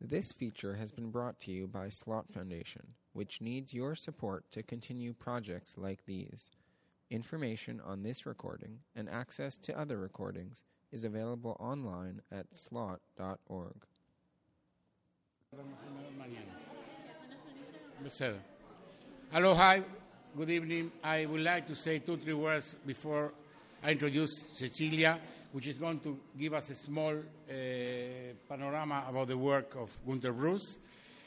This feature has been brought to you by Slot Foundation, which needs your support to continue projects like these. Information on this recording and access to other recordings is available online at slot.org. Hello, hi, good evening. I would like to say 2-3 words before I introduce Cecilia, which is going to give us a small panorama about the work of Günter Bruce.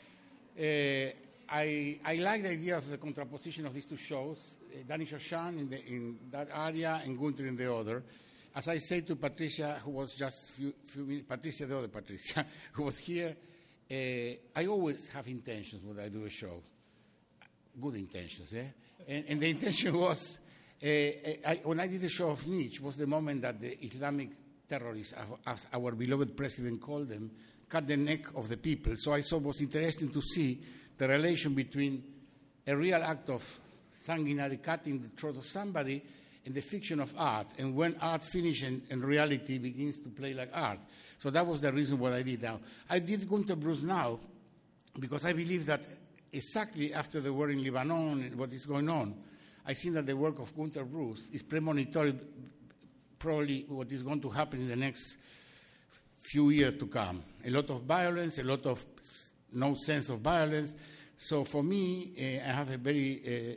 I like the idea of the contraposition of these two shows, Danny Shoshan in that area and Günter in the other. As I said to Patricia, who was just few minutes, Patricia, the other Patricia, who was here, I always have intentions when I do a show. Good intentions, eh? And the intention was, when I did the show of Nietzsche, was the moment that the Islamic terrorists, as our beloved president called them, cut the neck of the people. So I thought it was interesting to see the relation between a real act of sanguinary cutting the throat of somebody and the fiction of art, and when art finishes and reality begins to play like art. So that was the reason what I did now. I did Günter Bruce now because I believe that exactly after the war in Lebanon and what is going on, I think that the work of Günter Bruce is premonitory, probably what is going to happen in the next few years to come. A lot of violence, a lot of no sense of violence. So for me, I have a very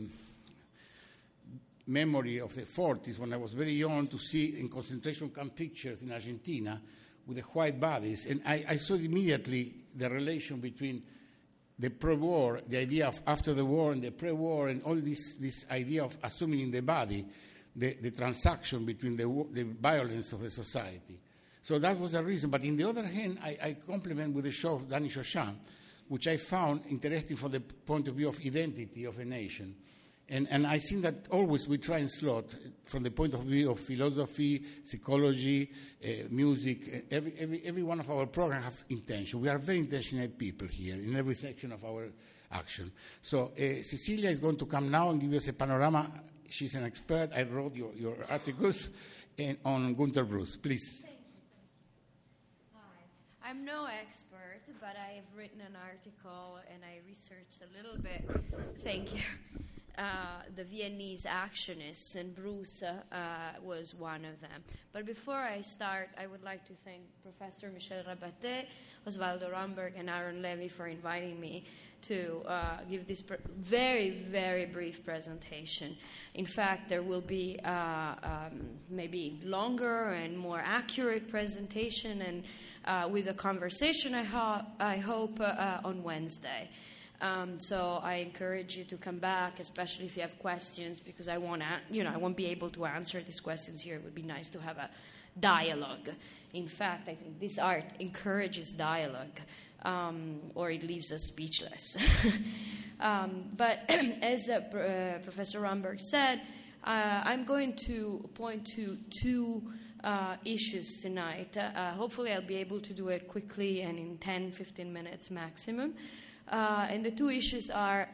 memory of the 40s when I was very young to see in concentration camp pictures in Argentina with the white bodies. And I saw immediately the relation between the pre-war, the idea of after the war and the pre-war, and all this idea of assuming in the body the transaction between the violence of the society. So that was the reason. But on the other hand, I complement with the show of Danny Shoshan, which I found interesting from the point of view of identity of a nation. And I think that always we try and slot from the point of view of philosophy, psychology, music. Every one of our programs has intention. We are very intentional people here in every section of our action. So Cecilia is going to come now and give us a panorama. She's an expert. I wrote your articles on Günter Bruce. Please. Thank you. Hi. I'm no expert, but I have written an article and I researched a little bit. Thank you. The Viennese actionists, and Bruce was one of them. But before I start, I would like to thank Professor Michel Rabatte, Osvaldo Romberg, and Aaron Levy for inviting me to give this very, very brief presentation. In fact, there will be maybe longer and more accurate presentation, and with a conversation, I hope, on Wednesday. So I encourage you to come back, especially if you have questions, because I won't be able to answer these questions here. It would be nice to have a dialogue. In fact, I think this art encourages dialogue, or it leaves us speechless. But as Professor Romberg said, I'm going to point to two issues tonight. Hopefully I'll be able to do it quickly and in 10-15 minutes maximum. And the two issues are,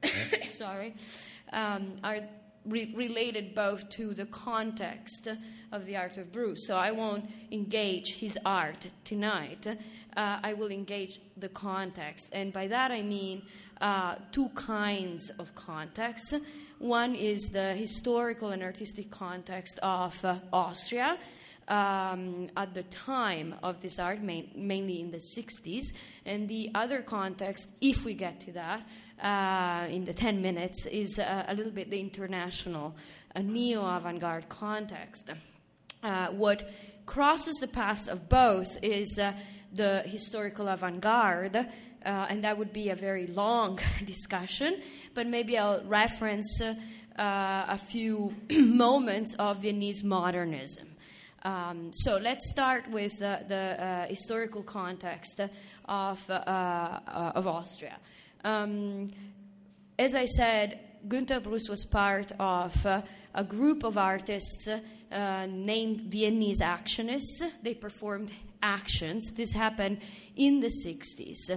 related both to the context of the art of Bruce. So I won't engage his art tonight. I will engage the context. And by that I mean two kinds of context. One is the historical and artistic context of Austria, at the time of this art, mainly in the 60s. And the other context, if we get to that in the 10 minutes, is a little bit the international neo-avant-garde context. What crosses the paths of both is the historical avant-garde, and that would be a very long discussion, but maybe I'll reference a few moments of Viennese modernism. So let's start with the historical context of Austria. As I said, Günter Bruce was part of a group of artists named Viennese actionists. They performed actions. This happened in the 60s.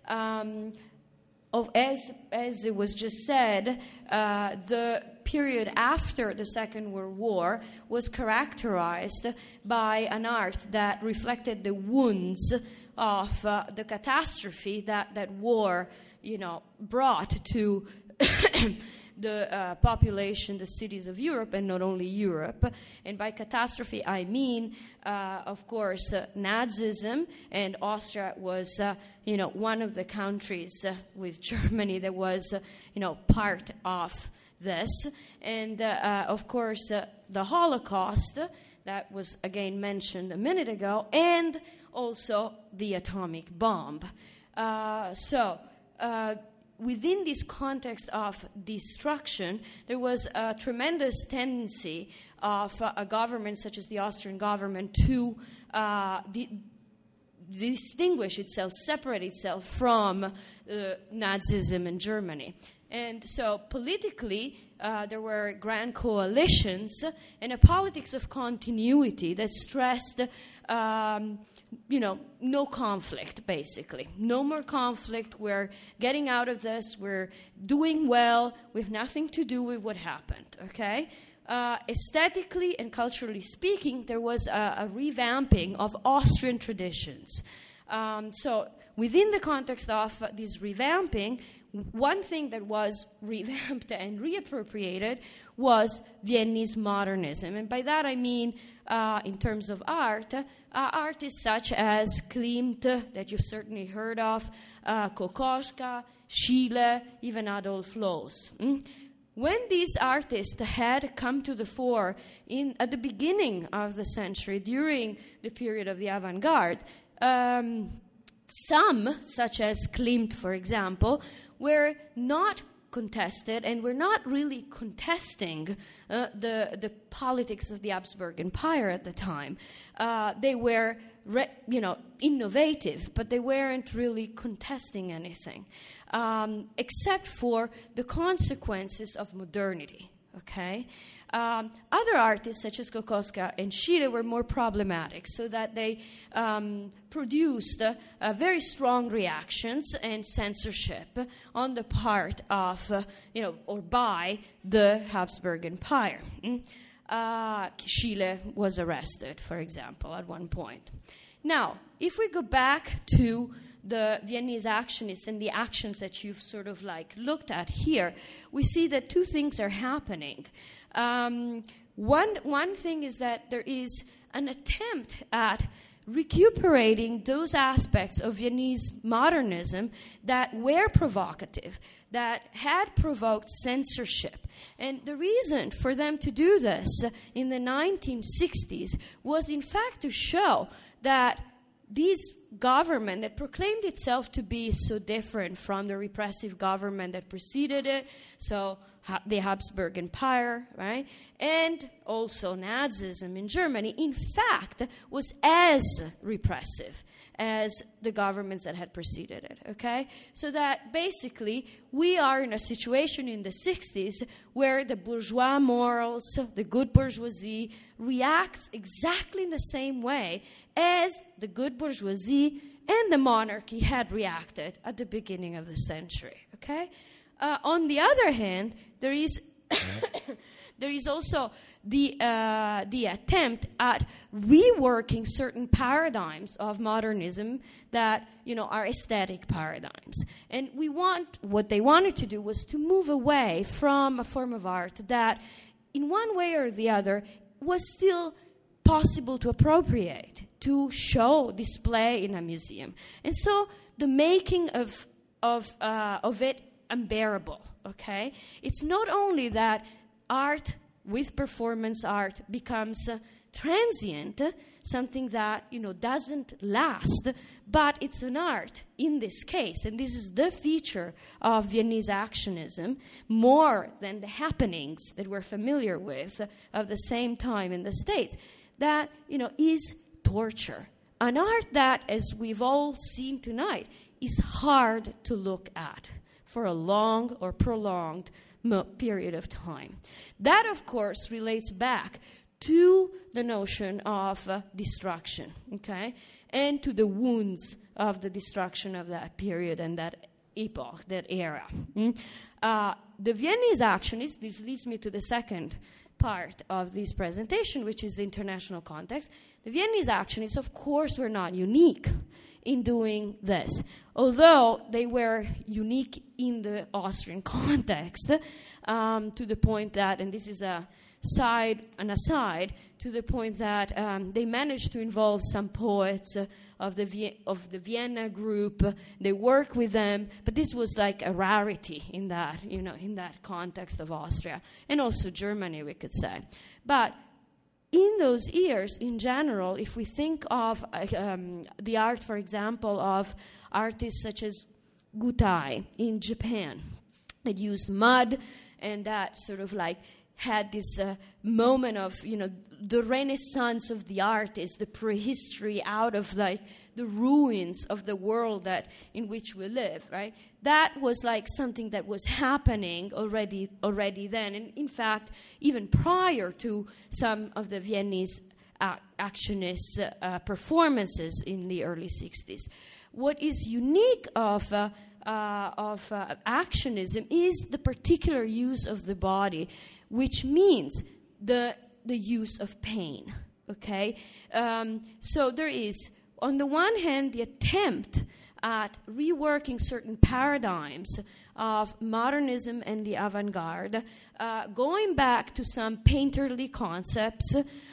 As it was just said, the period after the Second World War was characterized by an art that reflected the wounds of the catastrophe that war, brought to the population, the cities of Europe, and not only Europe. And by catastrophe, I mean, of course, Nazism, and Austria was, one of the countries with Germany that was, part of this. And, of course, the Holocaust, that was, again, mentioned a minute ago, and also the atomic bomb. Within this context of destruction, there was a tremendous tendency of a government such as the Austrian government to distinguish itself, separate itself from Nazism in Germany. And so politically, there were grand coalitions and a politics of continuity that stressed no conflict, basically. No more conflict. We're getting out of this. We're doing well. We have nothing to do with what happened, okay? Aesthetically and culturally speaking, there was a revamping of Austrian traditions. So within the context of this revamping, one thing that was revamped and reappropriated was Viennese modernism. And by that I mean, in terms of art, artists such as Klimt, that you've certainly heard of, Kokoschka, Schiele, even Adolf Loos. When these artists had come to the fore at the beginning of the century, during the period of the avant-garde, some, such as Klimt, for example, were not contested and were not really contesting the politics of the Habsburg Empire at the time. They were, innovative, but they weren't really contesting anything, except for the consequences of modernity. Okay. Other artists, such as Kokoschka and Schiele, were more problematic, so that they produced very strong reactions and censorship on the part of, or by the Habsburg Empire. Schiele was arrested, for example, at one point. Now, if we go back to the Viennese actionists and the actions that you've sort of looked at here, we see that two things are happening. One thing is that there is an attempt at recuperating those aspects of Viennese modernism that were provocative, that had provoked censorship. And the reason for them to do this in the 1960s was, in fact, to show that this government that proclaimed itself to be so different from the repressive government that preceded it, so the Habsburg Empire, right, and also Nazism in Germany, in fact, was as repressive as the governments that had preceded it, okay? So that basically we are in a situation in the 60s where the bourgeois morals, the good bourgeoisie, reacts exactly in the same way as the good bourgeoisie and the monarchy had reacted at the beginning of the century, okay? On the other hand, there is there is also the attempt at reworking certain paradigms of modernism that are aesthetic paradigms. And what they wanted to do was to move away from a form of art that, in one way or the other, was still possible to appropriate, to show, display in a museum. And so the making of it unbearable, okay? It's not only that art with performance art becomes transient, something that, doesn't last, but it's an art in this case, and this is the feature of Viennese actionism, more than the happenings that we're familiar with of the same time in the States, that, is torture. An art that, as we've all seen tonight, is hard to look at for a long or prolonged period of time. That, of course, relates back to the notion of destruction, okay, and to the wounds of the destruction of that period and that epoch, that era. The Viennese actionists, this leads me to the second part of this presentation, which is the international context. The Viennese actionists, of course, were not unique in doing this. Although they were unique in the Austrian context, to the point that, and this is an aside, to the point that they managed to involve some poets of the Vienna group. They work with them, but this was like a rarity in that, in that context of Austria, and also Germany, we could say. But in those years, in general, if we think of the art, for example, of artists such as Gutai in Japan, that used mud, and that sort of like had this moment of, the renaissance of the artist, the prehistory out of like the ruins of the world in which we live, right? That was like something that was happening already then. And in fact, even prior to some of the Viennese actionists' performances in the early 60s. What is unique of actionism is the particular use of the body, which means the use of pain, okay? So there is, on the one hand, the attempt at reworking certain paradigms of modernism and the avant-garde, going back to some painterly concepts,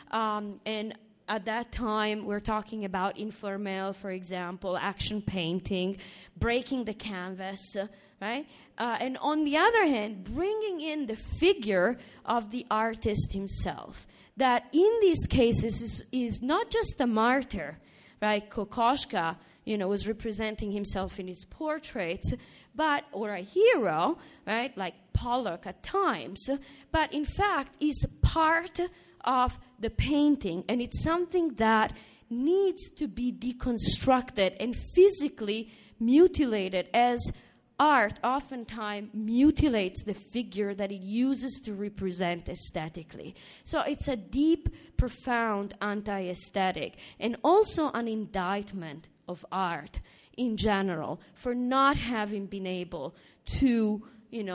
and at that time, we're talking about informel, for example, action painting, breaking the canvas, right? And on the other hand, bringing in the figure of the artist himself, that in these cases is not just a martyr, right? Kokoschka, was representing himself in his portraits, or a hero, right? Like Pollock at times, but in fact is part of the painting, and it's something that needs to be deconstructed and physically mutilated, as art oftentimes mutilates the figure that it uses to represent aesthetically. So it's a deep, profound anti-aesthetic, and also an indictment of art in general for not having been able to,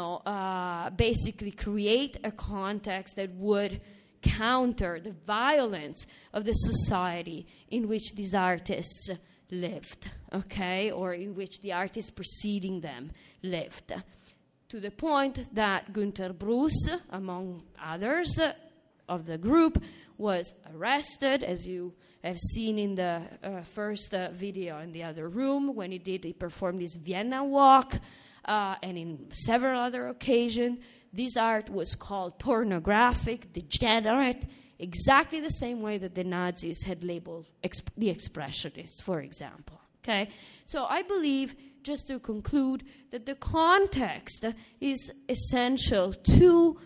basically create a context that would counter the violence of the society in which these artists lived, okay, or in which the artists preceding them lived, to the point that Günter Bruce, among others of the group, was arrested, as you have seen in the first video in the other room, when he performed his Vienna walk, and in several other occasions. This art was called pornographic, degenerate, exactly the same way that the Nazis had labeled the Expressionists, for example. Okay? So I believe, just to conclude, that the context is essential to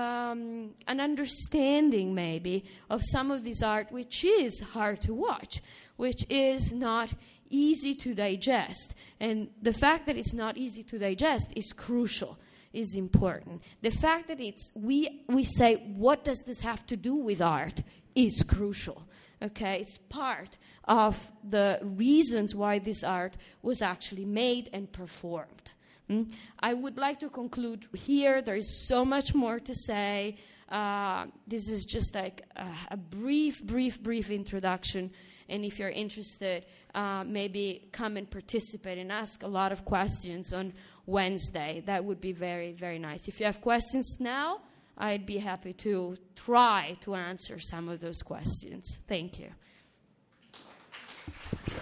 an understanding, maybe, of some of this art, which is hard to watch, which is not easy to digest. And the fact that it's not easy to digest is crucial, is important. The fact that we say, what does this have to do with art, is crucial. Okay, it's part of the reasons why this art was actually made and performed. I would like to conclude here. There is so much more to say. This is just like a brief introduction. And if you're interested, maybe come and participate and ask a lot of questions on Wednesday. That would be very, very nice. If you have questions now, I'd be happy to try to answer some of those questions. Thank you.